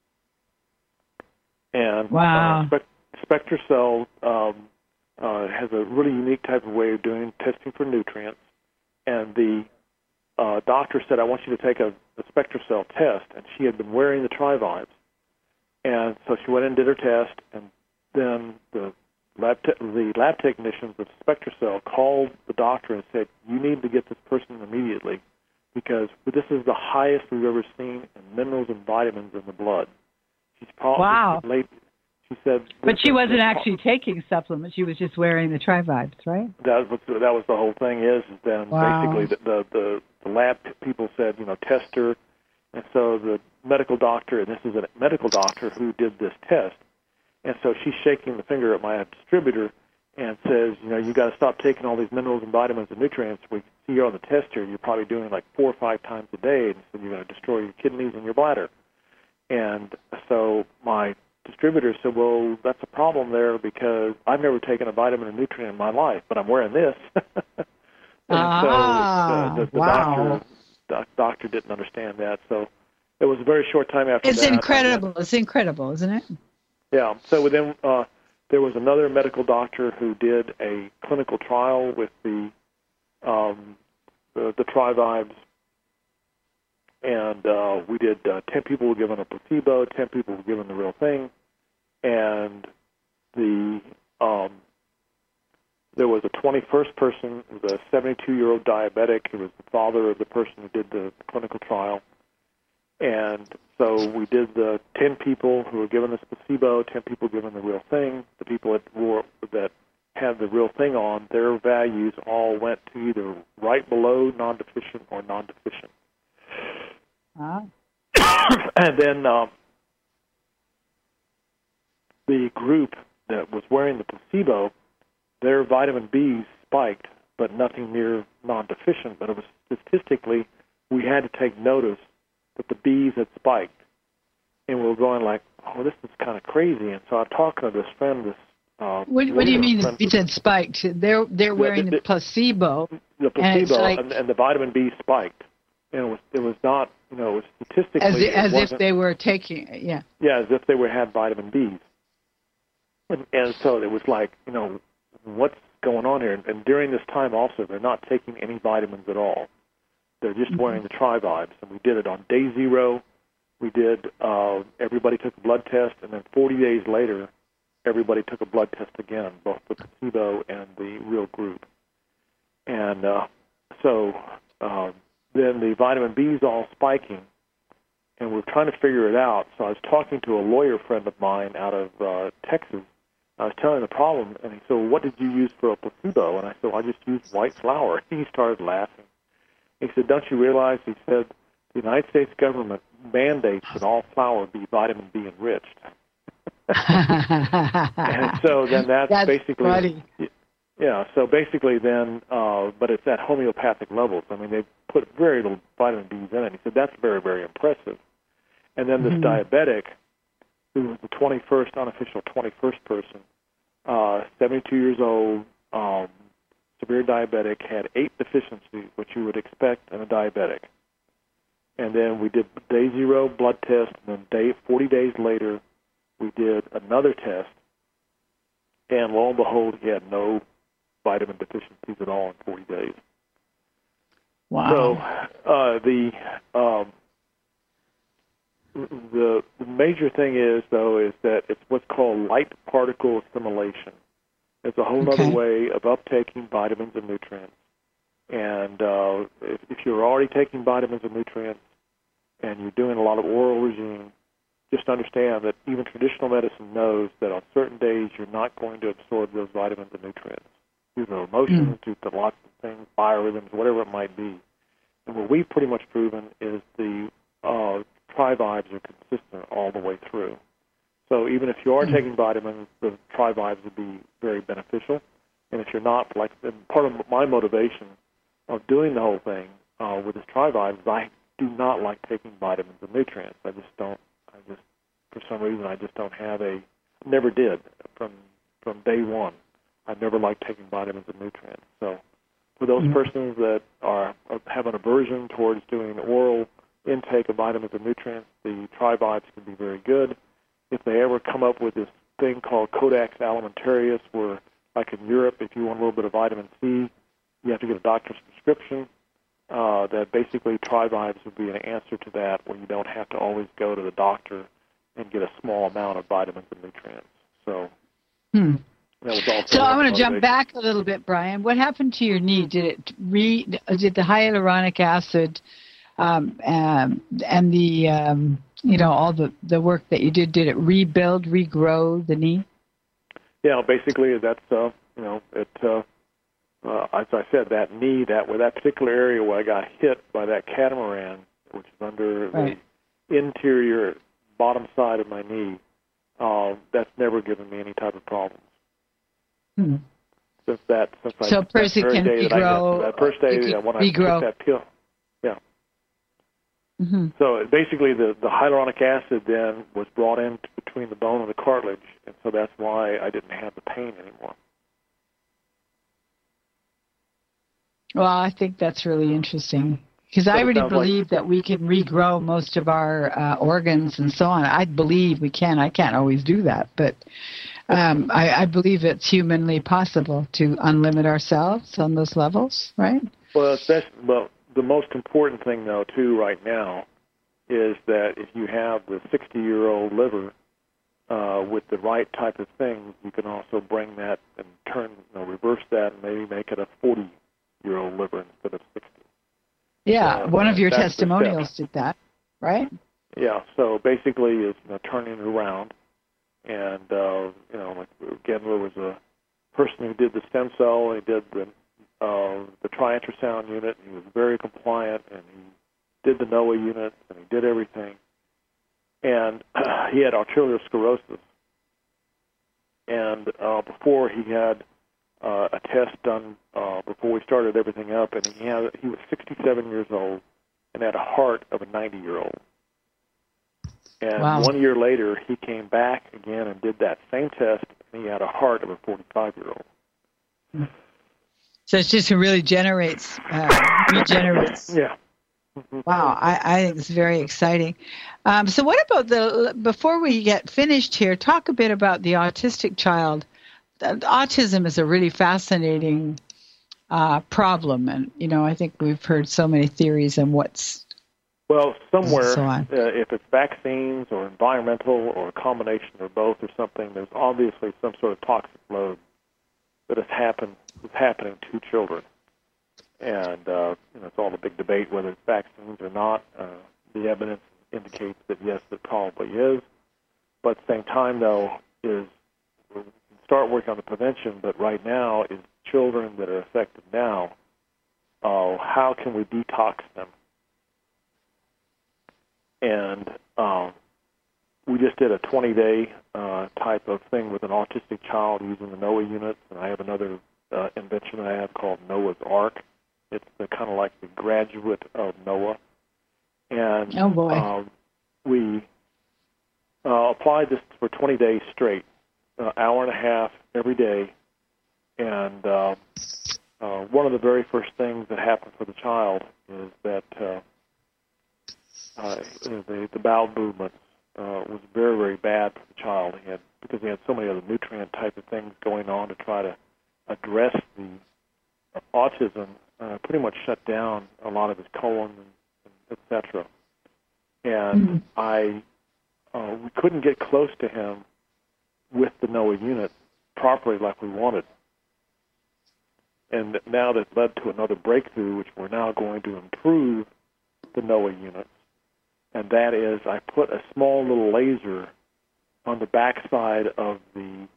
And wow. SpectraCell has a really unique type of way of doing testing for nutrients. And the doctor said, I want you to take a SpectraCell test. And she had been wearing the Tri-Vibes. And so she went in and did her test. And then the lab technicians of SpectraCell called the doctor and said, you need to get this person immediately, because this is the highest we've ever seen in minerals and vitamins in the blood. She's probably wow. late. She said, but she wasn't actually taking supplements. She was just wearing the Tri-Vibes, right? That was the whole thing. Is then wow. basically the lab people said, test her, and so the medical doctor, and this is a medical doctor who did this test, and so she's shaking the finger at my distributor and says, you got to stop taking all these minerals and vitamins and nutrients. We see you on the test here. You're probably doing like 4 or 5 times a day, and so you're going to destroy your kidneys and your bladder. And so my distributor said, well, that's a problem there, because I've never taken a vitamin and nutrient in my life, but I'm wearing this. And so the wow. doctor didn't understand that. So it was a very short time after it's that. Incredible. It's incredible, isn't it? Yeah. So within there was another medical doctor who did a clinical trial with the Tri-Vibes, and we did 10 people were given a placebo, 10 people were given the real thing, and there was a 21st person, who was a 72-year-old diabetic, who was the father of the person who did the clinical trial. And so we did the 10 people who were given this placebo, 10 people given the real thing. The people that had the real thing on, their values all went to either right below non-deficient or non-deficient. And then the group that was wearing the placebo, their vitamin B spiked, but nothing near non-deficient. But it was statistically, we had to take notice that the B's had spiked. And we were going like, oh, this is kind of crazy. And so I'm talking to this friend, what do you mean the B's had spiked? They're wearing the placebo. The placebo and the vitamin B spiked. And it was not, it was statistically... As if they were taking, yeah. Yeah, as if they had vitamin B's. And so it was like, what's going on here? And during this time also, they're not taking any vitamins at all. They're just wearing the Tri-Vibes. And we did it on day 0. We did, everybody took a blood test, and then 40 days later, everybody took a blood test again, both the placebo and the real group. And then the vitamin B is all spiking, and we're trying to figure it out. So I was talking to a lawyer friend of mine out of Texas. I was telling him the problem, and he said, well, what did you use for a placebo? And I said, well, I just used white flour. He started laughing. He said, don't you realize, he said, the United States government mandates that all flour be vitamin B enriched. And so then that's basically... funny. Yeah, so basically then, but it's at homeopathic levels. I mean, they put very little vitamin B's in it. He said, that's very, very impressive. And then this diabetic, who was the 21st, unofficial 21st person, 72 years old, severe diabetic, had 8 deficiencies, which you would expect in a diabetic. And then we did day 0 blood test, and then 40 days later, we did another test, and lo and behold, he had no vitamin deficiencies at all in 40 days. Wow. So the major thing is, though, is that it's what's called light particle assimilation. It's a whole other way of uptaking vitamins and nutrients. And if you're already taking vitamins and nutrients and you're doing a lot of oral regime, just understand that even traditional medicine knows that on certain days you're not going to absorb those vitamins and nutrients due to emotions, due to lots of things, biorhythms, whatever it might be. And what we've pretty much proven is the Tri-Vibes are consistent all the way through. So even if you are taking vitamins, the Tri-Vibes would be very beneficial. And if you're not, like, part of my motivation of doing the whole thing with this Tri-Vibes is I do not like taking vitamins and nutrients. I just don't. For some reason, I just don't have never did from day one. I never liked taking vitamins and nutrients. So for those persons that have an aversion towards doing oral intake of vitamins and nutrients, the Tri-Vibes can be very good. If they ever come up with this thing called Codex Alimentarius, where, like in Europe, if you want a little bit of vitamin C, you have to get a doctor's prescription, that basically Tri-Vibes would be an answer to that, where you don't have to always go to the doctor and get a small amount of vitamins and nutrients. So, that was also so I'm going to jump back a little bit, Brian. What happened to your knee? Did the hyaluronic acid and the all the work that you did it regrow the knee? Yeah, basically that's as I said, that knee, that particular area where I got hit by that catamaran, which is under the interior bottom side of my knee, that's never given me any type of problems. Since that first day when I took that pill. Yeah. So basically the hyaluronic acid then was brought in between the bone and the cartilage, and so that's why I didn't have the pain anymore. Well, I think that's really interesting. Because I really believe that we can regrow most of our organs and so on. I believe we can. I can't always do that, but I believe it's humanly possible to unlimit ourselves on those levels, right? Well, the most important thing, though, too, right now, is that if you have the 60-year-old liver with the right type of things, you can also bring that and reverse that and maybe make it a 40-year-old liver instead of 60. Yeah, one of your testimonials did that, right? Yeah, so basically it's turning it around. And, again, there was a person who did the stem cell, and he did the tri-ultrasound unit, and he was very compliant, and he did the NOAA unit, and he did everything. And he had arteriosclerosis. And before he had a test done before we started everything up, and he was 67 years old and had a heart of a 90-year-old. And 1 year later, he came back again and did that same test, and he had a heart of a 45-year-old. So it just really regenerates. Yeah. Wow, I think it's very exciting. So what about before we get finished here, talk a bit about the autistic child. Autism is a really fascinating problem, and I think we've heard so many theories on somewhere, if it's vaccines or environmental or a combination of both or something, there's obviously some sort of toxic load that is happening to children, and it's all the big debate whether it's vaccines or not. The evidence indicates that yes, it probably is, but at the same time, though, is start working on the prevention, but right now is children that are affected now, how can we detox them? And we just did a 20-day type of thing with an autistic child using the NOAA unit, and I have another invention I have called NOAA's Ark. It's kind of like the graduate of NOAA. And we applied this for 20 days straight. Hour and a half every day, and one of the very first things that happened for the child is that the bowel movements was very, very bad for the child. Because he had so many other nutrient type of things going on to try to address the autism, pretty much shut down a lot of his colon, and etc. And we couldn't get close to him with the NOAA unit properly like we wanted. And now that led to another breakthrough, which we're now going to improve the NOAA unit. And that is I put a small little laser on the backside of the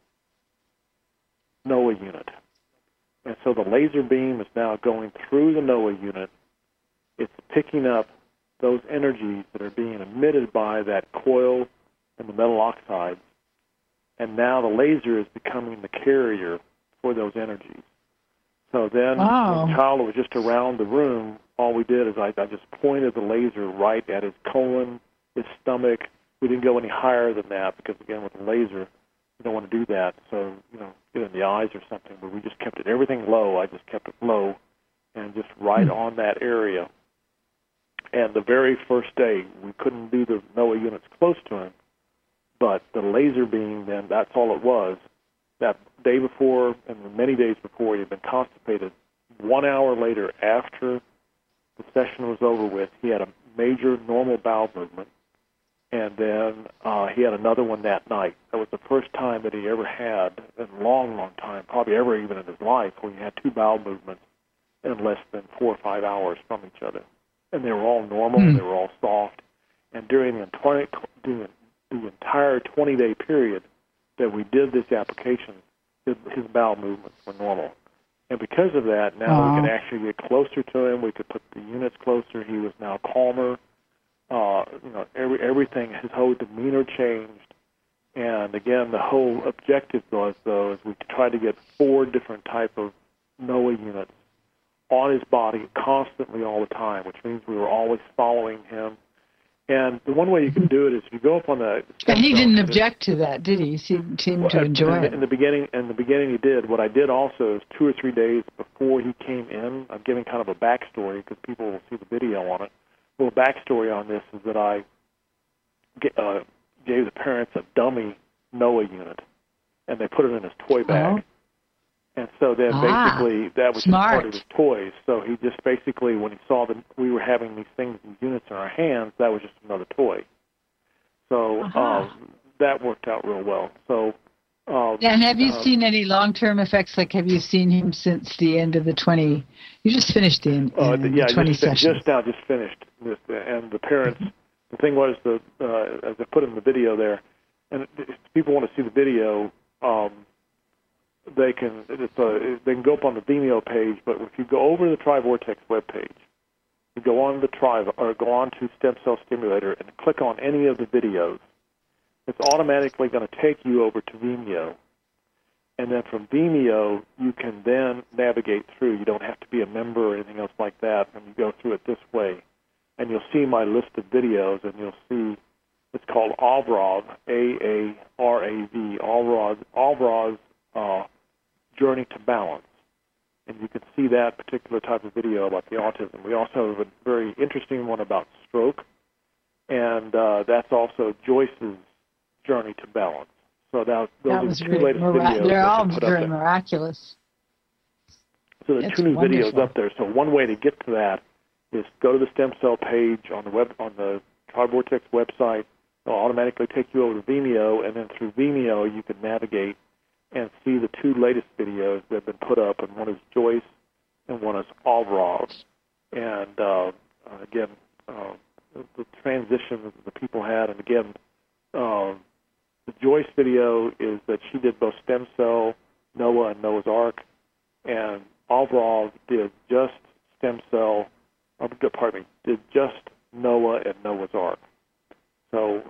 NOAA unit. And so the laser beam is now going through the NOAA unit. It's picking up those energies that are being emitted by that coil and the metal oxides and now the laser is becoming the carrier for those energies. So then when the child was just around the room, all we did is I just pointed the laser right at his colon, his stomach. We didn't go any higher than that because, again, with the laser, you don't want to do that. So, get in the eyes or something, but we just kept everything low. I just kept it low and just right on that area. And the very first day, we couldn't do the NOAA units close to him, but the laser beam, then that's all it was. That day before and many days before, he had been constipated. 1 hour later, after the session was over with, he had a major normal bowel movement, and then he had another one that night. That was the first time that he ever had in a long, long time, probably ever even in his life, where he had 2 bowel movements in less than 4 or 5 hours from each other. And they were all normal, they were all soft. And during the entire 20-day period that we did this application, his bowel movements were normal. And because of that, now we can actually get closer to him. We could put the units closer. He was now calmer. Everything, his whole demeanor changed. And again, the whole objective was, though, is we tried to get 4 different type of NOAA units on his body constantly all the time, which means we were always following him. And the one way you can do it is if you go up on the... And he didn't object to that, did he? He seemed to enjoy it. In the beginning, he did. What I did also is 2 or 3 days before he came in, I'm giving kind of a backstory because people will see the video on it. A little backstory on this is that I gave the parents a dummy NOAA unit, and they put it in his toy bag. And so then basically that was just part of his toys. So he just basically, when he saw that we were having these things, these units in our hands, that was just another toy. So that worked out real well. So. And have you seen any long-term effects? Like, have you seen him since the end of the 20? You just finished the 20 sessions. Just finished this, and the parents. The thing was, as I put in the video there, and if people want to see the video. They can go up on the Vimeo page, but if you go over to the TriVortex webpage, you go on go on to Stem Cell Stimulator and click on any of the videos. It's automatically going to take you over to Vimeo, and then from Vimeo you can then navigate through. You don't have to be a member or anything else like that, and you go through it this way, and you'll see my list of videos, and you'll see it's called Aavrav, A-A-R-A-V, Aavrav's Journey to Balance, and you can see that particular type of video about the autism. We also have a very interesting one about stroke, and that's also Joyce's Journey to Balance. So those are the 2 latest videos. They're all very miraculous. So there are 2 new videos up there. So one way to get to that is go to the stem cell page on the TriVortex website. It'll automatically take you over to Vimeo, and then through Vimeo you can navigate and see the 2 latest videos that have been put up, and one is Joyce and one is Aavrav. And again, the transition that the people had, and again, the Joyce video is that she did both stem cell, NOAA, and Noah's Ark, and Aavrav did just stem cell, did just NOAA and Noah's Ark. So,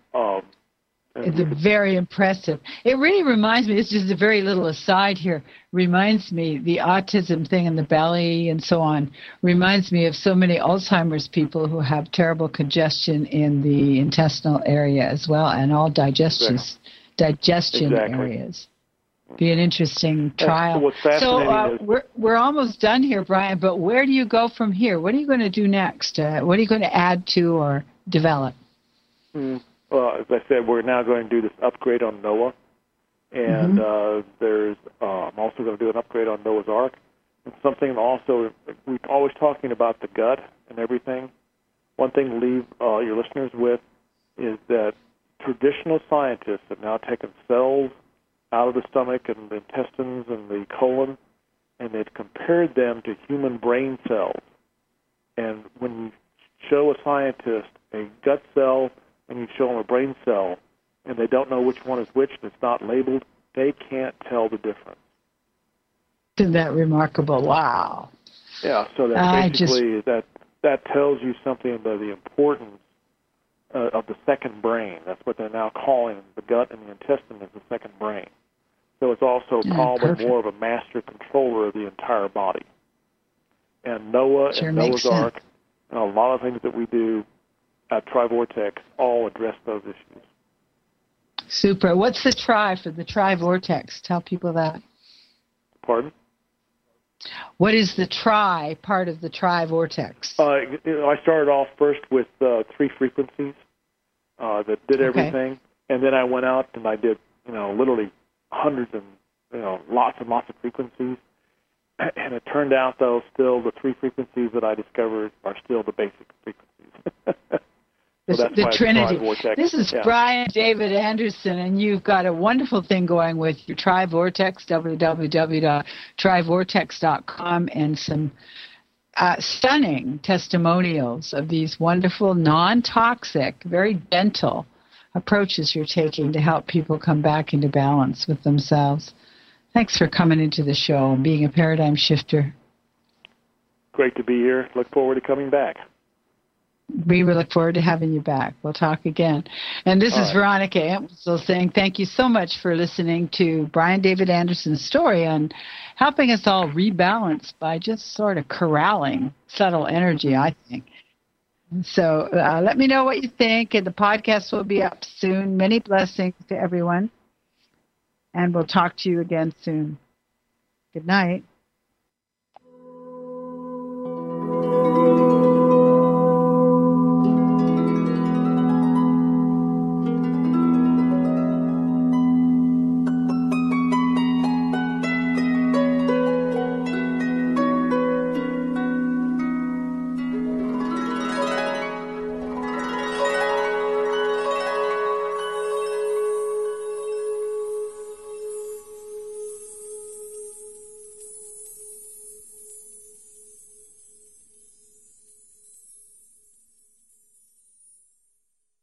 it's very impressive. It really reminds me, it's just a very little aside here, reminds me, the autism thing in the belly and so on, reminds me of so many Alzheimer's people who have terrible congestion in the intestinal area as well, and all digestion areas. Be an interesting trial. So we're almost done here, Brian, but where do you go from here? What are you going to do next? What are you going to add to or develop? Well, as I said, we're now going to do this upgrade on NOAA, and I'm also going to do an upgrade on Noah's Ark. And something also, we're always talking about the gut and everything. One thing to leave your listeners with is that traditional scientists have now taken cells out of the stomach and the intestines and the colon, and they've compared them to human brain cells. And when you show a scientist a gut cell and you show them a brain cell, and they don't know which one is which, and it's not labeled, they can't tell the difference. Isn't that remarkable? Wow. Yeah, so that basically that tells you something about the importance of the second brain. That's what they're now calling the gut and the intestine as the second brain. So it's also probably more of a master controller of the entire body. And Noah and Noah's Ark, and a lot of things that we do at TriVortex all address those issues. Super. What's the tri for the TriVortex? Tell people that. Pardon? What is the tri part of the TriVortex? I started off first with 3 frequencies that did everything, and then I went out and I did, literally hundreds and lots and lots of frequencies. And it turned out, though, still the 3 frequencies that I discovered are still the basic frequencies. So the Trinity. This is Brian David Anderson, and you've got a wonderful thing going with your TriVortex, www.trivortex.com, and some stunning testimonials of these wonderful, non-toxic, very gentle approaches you're taking to help people come back into balance with themselves. Thanks for coming into the show and being a paradigm shifter. Great to be here. Look forward to coming back. We will look forward to having you back. We'll talk again. And this is Veronica Entwistle saying thank you so much for listening to Brian David Anderson's story on helping us all rebalance by just sort of corralling subtle energy, I think. So let me know what you think, and the podcast will be up soon. Many blessings to everyone, and we'll talk to you again soon. Good night.